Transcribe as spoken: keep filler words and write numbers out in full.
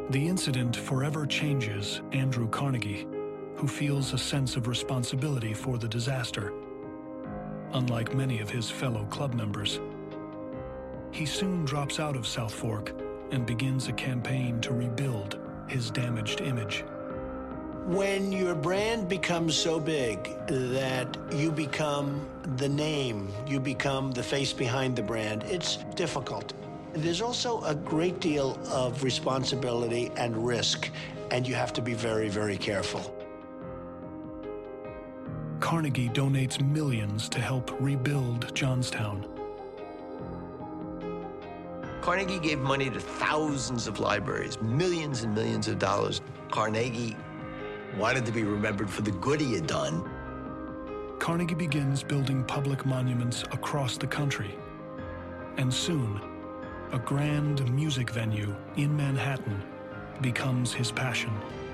The incident forever changes Andrew Carnegie, who feels a sense of responsibility for the disaster. Unlike many of his fellow club members, he soon drops out of South Fork and begins a campaign to rebuild his damaged image. When your brand becomes so big that you become the name, you become the face behind the brand, it's difficult. There's also a great deal of responsibility and risk, and you have to be very, very careful. Carnegie donates millions to help rebuild Johnstown. Carnegie gave money to thousands of libraries, millions and millions of dollars. Carnegie wanted to be remembered for the good he had done. Carnegie begins building public monuments across the country. And soon, a grand music venue in Manhattan becomes his passion.